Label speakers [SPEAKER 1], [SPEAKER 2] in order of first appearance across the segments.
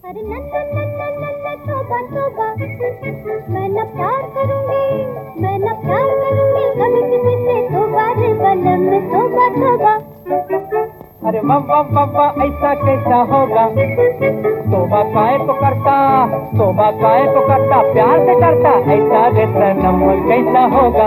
[SPEAKER 1] अरे नन्ना नन्ना नन्ना तौबा तौबा, मैं न प्यार करूंगी, मैं न प्यार करूंगी कभी किसी से, तौबा रे बलम तौबा तौबा।
[SPEAKER 2] अरे वाह वाह वाह ऐसा कैसा होगा, तौबा काहे को करता, तौबा काहे को करता, प्यार से करता, ऐसा रे सनम कैसा होगा।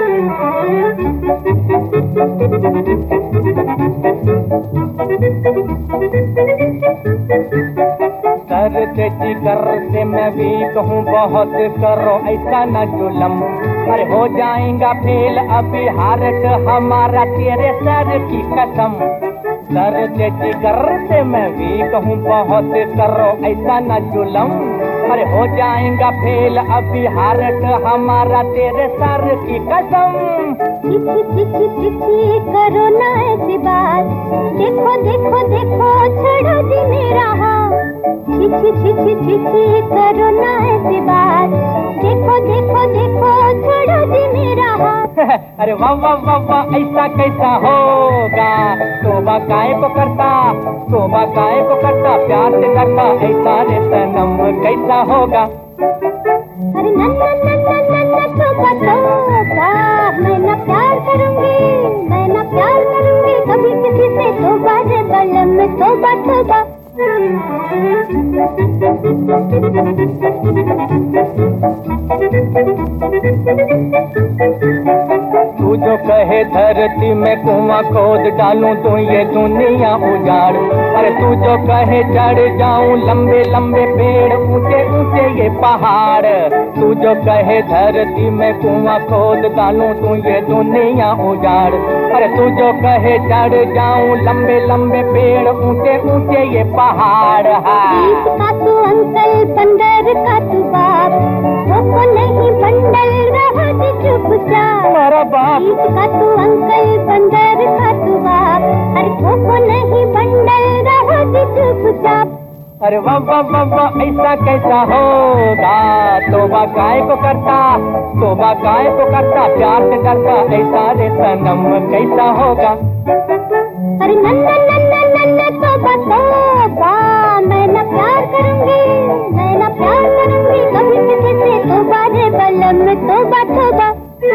[SPEAKER 2] दर्द जिगर से मैं भी कहूँ बहुत करो ऐसा न जुलम, अरे हो जाएगा फेल अभी हारट हमारा तेरे सर की कसम। दर्द जिगर से मैं भी कहूँ बहुत करो ऐसा न जुलम, अरे हो जाएगा फेल अभी हारट हमारा तेरे सर की कसम।
[SPEAKER 1] चिची चिची चिची करो ना ऐसी बात, देखो देखो देखो छोड़ो जी मेरा हाथ। चिची चिची चिची करो ना ऐसी बात, देखो देखो देखो छोड़ो जी मेरा हाथ।
[SPEAKER 2] अरे वाह वाह वाह वाह ऐसा कैसा होगा, तौबा काहे को करता, तौबा काहे को करता, प्यार से करता, ऐसा रे सनम कैसा होगा।
[SPEAKER 1] अरे नन्ना नन्ना नन्ना तौबा तौबा, मैं न प्यार करूंगी, मैं न प्यार करूंगी कभी किसी से, तौबा रे बलम तौबा तौबा।
[SPEAKER 2] तू जो कहे धरती में कुआं खोद डालूं तो ये दुनिया उजाड़, अरे तू जो कहे चढ़ जाऊं लंबे लंबे पेड़ ऊंचे ऊंचे ये पहाड़। तू जो कहे धरती में कुआं खोद डालूं तो ये दुनिया उजाड़, अरे तू जो कहे चढ़ जाऊं लंबे लंबे पेड़ ऊंचे ऊंचे ये पहाड़।
[SPEAKER 1] बीच का तू अंकल बंदर का तू बाप, वो नहीं बंडल रहा जी चुपचाप।
[SPEAKER 2] हमारा बाप
[SPEAKER 1] बीच का तू अंकल बंदर का तू बाप, अरे वो नहीं बंडल रहा जी चुपचाप।
[SPEAKER 2] अरे वाह वाह वाह वाह ऐसा कैसा होगा, तौबा काहे को करता, तौबा काहे को करता, प्यार से करता, ऐसा रे सनम कैसा होगा।
[SPEAKER 1] अरे नन्ना नन्ना नन्ना तौबा तौबा, मैं न प्यार करूंगी, मैं न प्यार करूंगी कभी किसी से, तौबा रे बलम तौबा तौबा।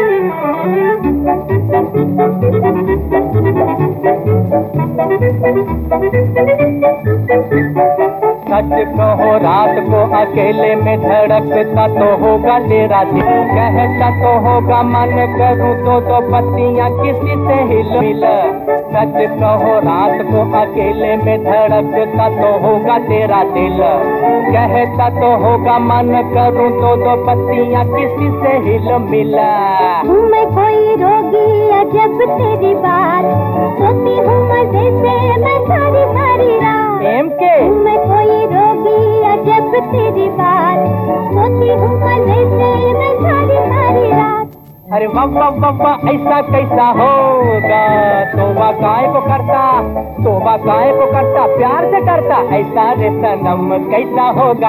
[SPEAKER 2] सच कहो रात को अकेले में धड़कता तो होगा तेरा दिल, कहता तो होगा मन करूं तो पत्तियां किसी से हिल। सच कहो रात को अकेले में धड़कता तो होगा तेरा दिल, कहता तो होगा मन करूं तो पत्तियां किसी से हिल मिला।
[SPEAKER 1] हूँ मैं कोई रोगी अजब तेरी बात, सोती हूँ मजे से मैं सारी सारी रात।
[SPEAKER 2] एम के
[SPEAKER 1] हूँ मैं कोई रोगी अजब तेरी बात, सोती हूँ मजे से मैं सारी सारी रात।
[SPEAKER 2] अरे वाह वाह वाह वाह ऐसा कैसा होगा, तौबा काहे को करता, तौबा काहे को करता, प्यार से करता, ऐसा रे सनम कैसा होगा।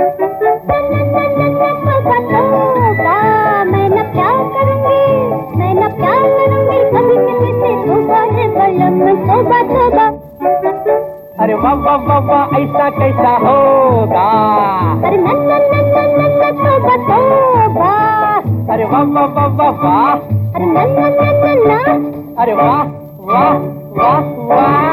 [SPEAKER 1] तौबा तौबा, मैं न प्यार करूंगी, मैं न प्यार करूंगी कभी किसी से, तौबा रे बलम तौबा तौबा।
[SPEAKER 2] अरे वाह वाह वाह वाह ऐसा कैसा होगा।
[SPEAKER 1] अरे नन्ना नन्ना नन्ना तौबा तौबा,
[SPEAKER 2] अरे वाह वाह वाह वाह वाह,
[SPEAKER 1] अरे नन्ना नन्ना,
[SPEAKER 2] अरे वाह वाह वाह वाह।